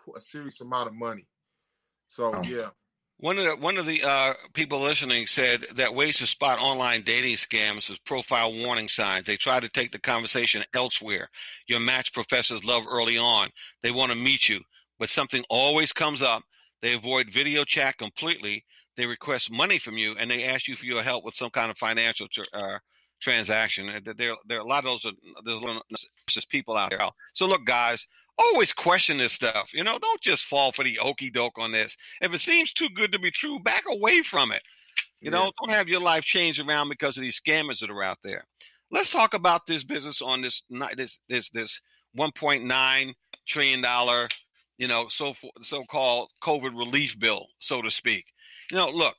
a serious amount of money. So, yeah. One of the, one of the uh, people listening said that ways to spot online dating scams is profile warning signs. They try to take the conversation elsewhere. Your match professors love early on. They want to meet you, but something always comes up. They avoid video chat completely. They request money from you, and they ask you for your help with some kind of financial tr- uh, transaction. There, there are a lot of those. There's a lot of people out there. So look, guys, always question this stuff. You know, don't just fall for the okey doke on this. If it seems too good to be true, back away from it. You know, yeah. Don't have your life change around because of these scammers that are out there. Let's talk about this business on this this this this one point nine trillion dollar, you know, so so-called COVID relief bill, so to speak. You know, look,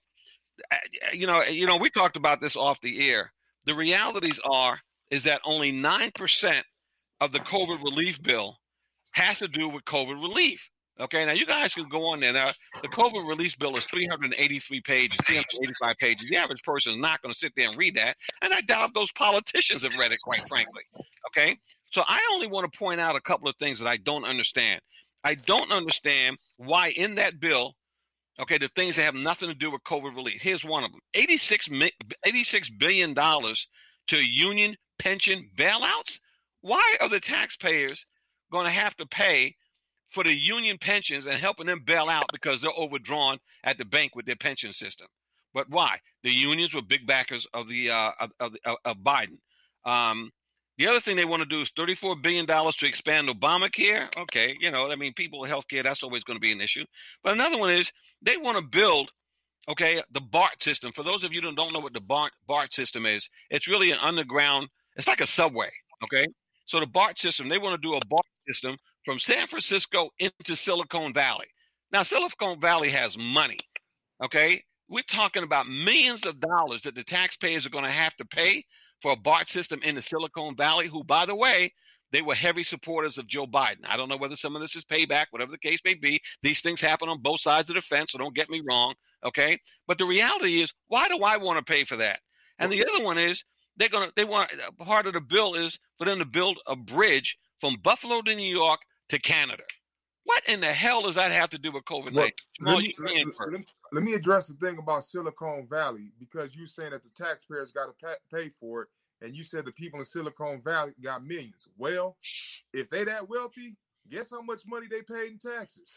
you know, you know, we talked about this off the air. The realities are is that only nine percent of the COVID relief bill has to do with COVID relief. Okay, now you guys can go on there. Now, the COVID relief bill is three hundred eighty-three pages, three hundred eighty-five pages. The average person is not going to sit there and read that, and I doubt those politicians have read it, quite frankly. Okay, so I only want to point out a couple of things that I don't understand. I don't understand why in that bill, okay, the things that have nothing to do with COVID relief. Here's one of them: eighty-six billion dollars to union pension bailouts. Why are the taxpayers going to have to pay for the union pensions and helping them bail out because they're overdrawn at the bank with their pension system? But why? The unions were big backers of the uh, of, of, of Biden. Um, the other thing they want to do is thirty-four billion dollars to expand Obamacare. Okay, you know, I mean, people with health care, that's always going to be an issue. But another one is they want to build, okay, the BART system. For those of you that don't know what the BART, BART system is, it's really an underground, it's like a subway, okay? So the BART system, they want to do a BART system from San Francisco into Silicon Valley. Now, Silicon Valley has money, okay? We're talking about millions of dollars that the taxpayers are going to have to pay for a BART system in the Silicon Valley, who, by the way, they were heavy supporters of Joe Biden. I don't know whether some of this is payback, whatever the case may be. These things happen on both sides of the fence, so don't get me wrong, okay? But the reality is, why do I want to pay for that? And the other one is, they're gonna. They want part of the bill is for them to build a bridge from Buffalo to New York to Canada. What in the hell does that have to do with COVID nineteen? Well, let, let, let, let me address the thing about Silicon Valley, because you're saying that the taxpayers got to pay for it, and you said the people in Silicon Valley got millions. Well, if they that wealthy, guess how much money they paid in taxes?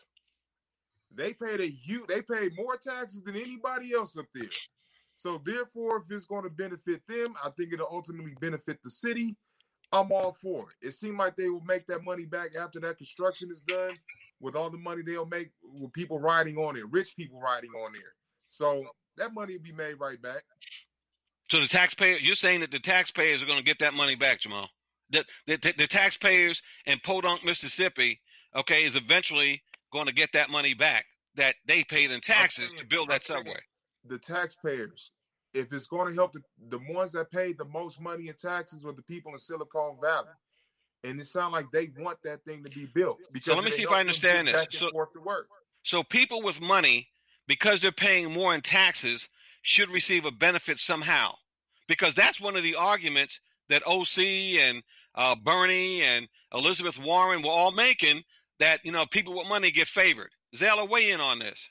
They paid a huge. They paid more taxes than anybody else up there. So therefore, if it's going to benefit them, I think it'll ultimately benefit the city. I'm all for it. It seemed like they will make that money back after that construction is done, with all the money they'll make with people riding on it, rich people riding on there. So that money will be made right back. So the taxpayer, you're saying that the taxpayers are going to get that money back, Jamal? The, the, the, the taxpayers in Podunk, Mississippi, okay, is eventually going to get that money back that they paid in taxes saying, to build that I'm subway. The taxpayers, if it's going to help the, the ones that paid the most money in taxes were the people in Silicon Valley. And it sounds like they want that thing to be built. Because so let me see if I understand this. So, so people with money, because they're paying more in taxes, should receive a benefit somehow. Because that's one of the arguments that O C and uh, Bernie and Elizabeth Warren were all making, that, you know, people with money get favored. Zayla, weigh in on this.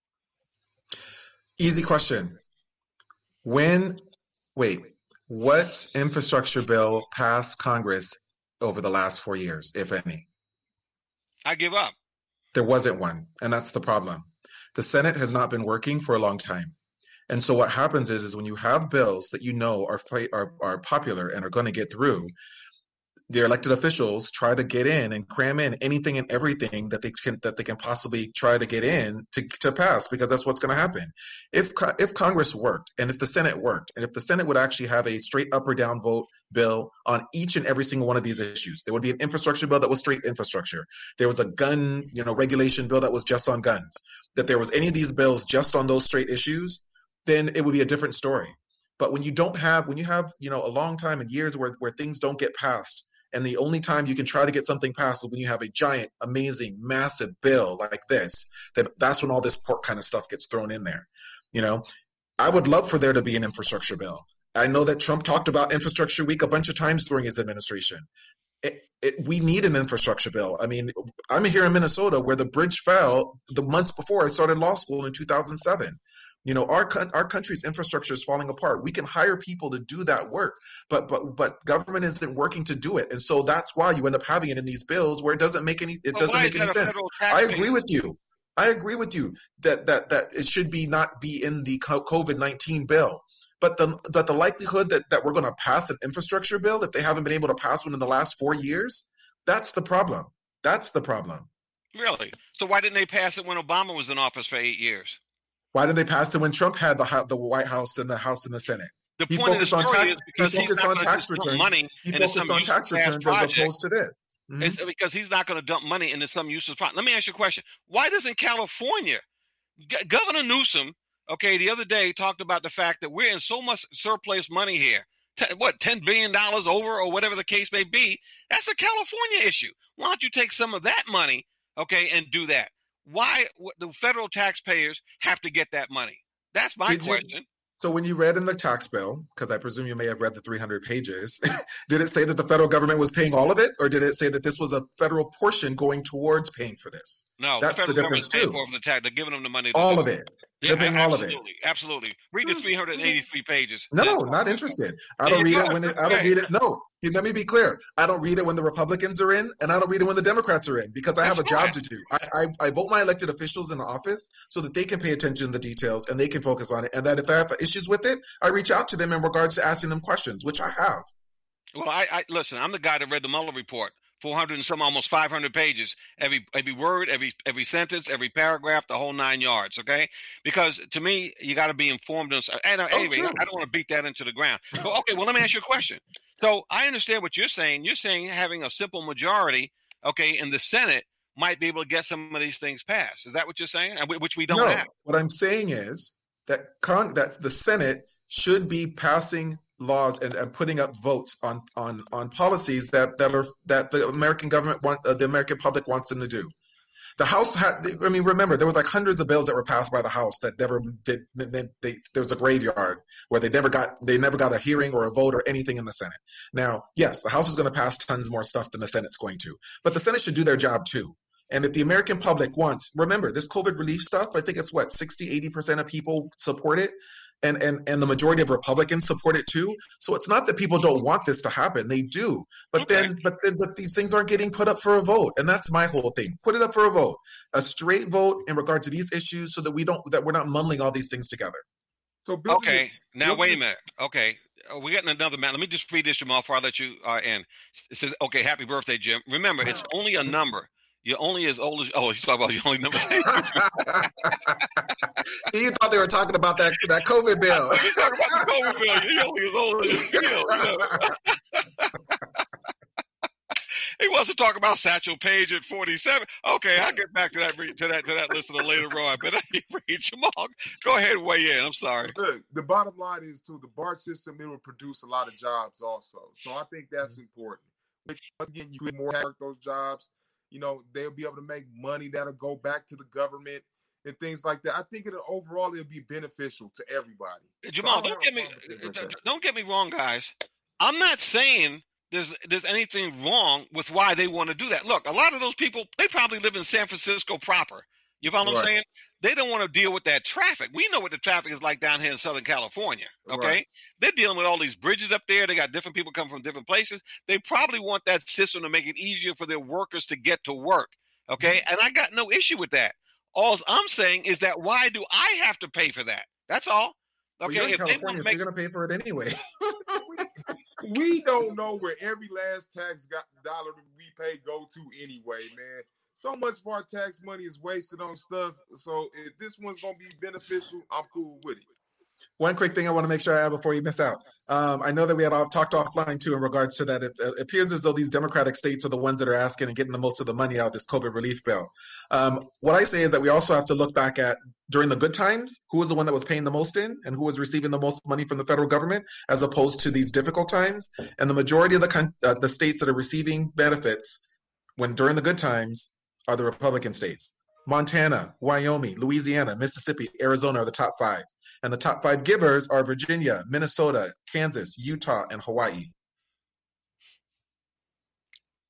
Easy question. When, wait, what infrastructure bill passed Congress over the last four years, if any? I give up. There wasn't one, and that's the problem. The Senate has not been working for a long time. And so what happens is, is when you have bills that you know are are, are popular and are going to get through, the elected officials try to get in and cram in anything and everything that they can that they can possibly try to get in to, to pass, because that's what's going to happen. If if Congress worked, and if the Senate worked, and if the Senate would actually have a straight up or down vote bill on each and every single one of these issues, there would be an infrastructure bill that was straight infrastructure. There was a gun, you know, regulation bill that was just on guns. That there was any of these bills just on those straight issues, then it would be a different story. But when you don't have, when you have, you know, a long time and years where where things don't get passed, and the only time you can try to get something passed is when you have a giant, amazing, massive bill like this, that that's when all this pork kind of stuff gets thrown in there. You know, I would love for there to be an infrastructure bill. I know that Trump talked about infrastructure week a bunch of times during his administration. it, it, we need an infrastructure bill. I mean, I'm here in Minnesota where the bridge fell the months before I started law school in two thousand seven. You know, our our country's infrastructure is falling apart. We can hire people to do that work, but but but government isn't working to do it, and so that's why you end up having it in these bills where it doesn't make any it But doesn't why make is any that a sense. federal I agree taxpayer? with you. I agree with you that that that it should be not be in the COVID nineteen bill. But the but the likelihood that, that we're going to pass an infrastructure bill if they haven't been able to pass one in the last four years, that's the problem. That's the problem. Really? So why didn't they pass it when Obama was in office for eight years? Why did they pass it when Trump had the the White House and the House and the Senate? The He point of the focused on story tax. is He because he's focused not on going to tax just dump returns. money He into focused some on tax useless returns ass as project. opposed to this. Mhm. It's because he's not going to dump money into some useless project. Let me ask you a question. Why doesn't California, G- Governor Newsom, okay, the other day talked about the fact that we're in so much surplus money here. T- what, ten billion dollars over or whatever the case may be? That's a California issue. Why don't you take some of that money, okay, and do that? Why w- the federal taxpayers have to get that money? That's my Did you? question. So when you read in the tax bill, because I presume you may have read the three hundred pages, did it say that the federal government was paying all of it, or did it say that this was a federal portion going towards paying for this? No, That's the the federal difference government's paying too. for it for the tax. They're giving them the money to All do of it. it. Yeah, They're paying all of it. absolutely, absolutely. Read the three hundred eighty-three pages. No, That's no, all. not interested. I Yeah, don't you read it could. when it, I Go don't ahead. read it. No, let me be clear. I don't read it when the Republicans are in, and I don't read it when the Democrats are in, because I have That's a fine. job to do. I, I, I vote my elected officials in the office so that they can pay attention to the details and they can focus on it. And that if I have issues with it, I reach out to them in regards to asking them questions, which I have. Well, I, I listen. I'm the guy that read the Mueller report, four hundred and some, almost five hundred pages. Every every word, every every sentence, every paragraph, the whole nine yards. Okay, because to me, you got to be informed. On, and uh, Oh, anyway, true. I don't want to beat that into the ground. So, okay, well, let me ask you a question. So I understand what you're saying. You're saying having a simple majority, okay, in the Senate might be able to get some of these things passed. Is that what you're saying? And we- Which we don't No, have. what I'm saying is that Cong- that the Senate should be passing laws and, and putting up votes on on on policies that that are that the American government want uh, the American public wants them to do. The House had, I mean, remember there was like hundreds of bills that were passed by the House that never did. They, they, there was a graveyard where they never got they never got a hearing or a vote or anything in the Senate. Now, yes, the House is going to pass tons more stuff than the Senate's going to, but the Senate should do their job too. And if the American public wants, remember this COVID relief stuff, I think it's what sixty, eighty percent of people support it. And, and and the majority of Republicans support it too. So it's not that people don't want this to happen; they do. But Okay. then, but then, but these things aren't getting put up for a vote, and that's my whole thing. Put it up for a vote, a straight vote in regard to these issues, so that we don't that we're not muddling all these things together. So Bill, Okay, now Bill- wait a minute. Okay, uh, we're getting another man. Let me just read this, Jamal, before I let you uh, in. It says, okay, happy birthday, Jim. Remember, it's only a number. You're only as old as, oh, he's talking about your only number. You thought they were talking about that that COVID bill. He's talking about the COVID bill. You're only as old as you feel. You know? He wants to talk about Satchel Paige at forty-seven. Okay, I'll get back to that to that to that listener later on. But read Jamal. Go ahead and weigh in. I'm sorry. Look, the bottom line is too the BART system, it will produce a lot of jobs also. So I think that's important. Which, again, you get more work those jobs. You know, they'll be able to make money that'll go back to the government and things like that. I think it'll overall it'll be beneficial to everybody. Jamal, So I don't have get a me problem with things like that. don't get me wrong, guys. I'm not saying there's there's anything wrong with why they want to do that. Look, a lot of those people, they probably live in San Francisco proper. You follow what I'm Right. saying? They don't want to deal with that traffic. We know what the traffic is like down here in Southern California. Okay, Right. they're dealing with all these bridges up there. They got different people coming from different places. They probably want that system to make it easier for their workers to get to work. Okay, and I got no issue with that. All I'm saying is that why do I have to pay for that? That's all. Well, Okay, you're in if they want California, to so make you're going to pay for it anyway. We don't know where every last tax got, dollar we pay go to anyway, man. So much of our tax money is wasted on stuff. So if this one's gonna be beneficial, I'm cool with it. One quick thing I want to make sure I have before you miss out. Um, I know that we had off, talked offline too in regards to that. It, it appears as though these Democratic states are the ones that are asking and getting the most of the money out of this COVID relief bill. Um, what I say is that we also have to look back at during the good times, who was the one that was paying the most in and who was receiving the most money from the federal government, as opposed to these difficult times. And the majority of the uh, the states that are receiving benefits when during the good times are the Republican states. Montana, Wyoming, Louisiana, Mississippi, Arizona are the top five. And the top five givers are Virginia, Minnesota, Kansas, Utah, and Hawaii.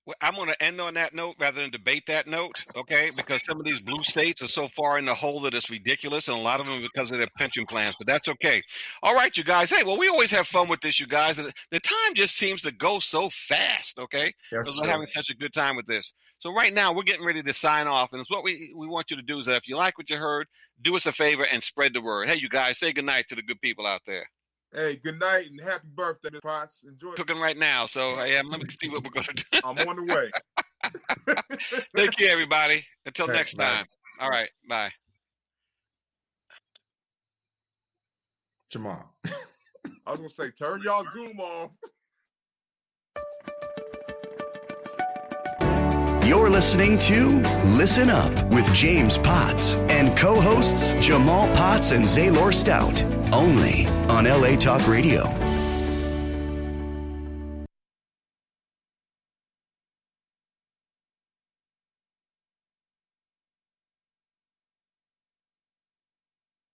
Well, I'm going to end on that note rather than debate that note, okay? Because some of these blue states are so far in the hole that it's ridiculous, and a lot of them because of their pension plans, but that's okay. All right, you guys. Hey, well, we always have fun with this, you guys. The time just seems to go so fast, okay? Yes, we're having such a good time with this. So right now, we're getting ready to sign off, and it's what we, we want you to do is that if you like what you heard, do us a favor and spread the word. Hey, you guys, say goodnight to the good people out there. Hey, good night and happy birthday, Mister Potts. Enjoy. Cooking right now, so yeah, let me see what we're going to do. I'm on the way. Take care, everybody. Until All right, next bye. time. All right, bye. Jamal. I was going to say, turn y'all Zoom off. You're listening to Listen Up with James Potts and co-hosts Jamal Potts and Zaylor Stout, only on L A Talk Radio.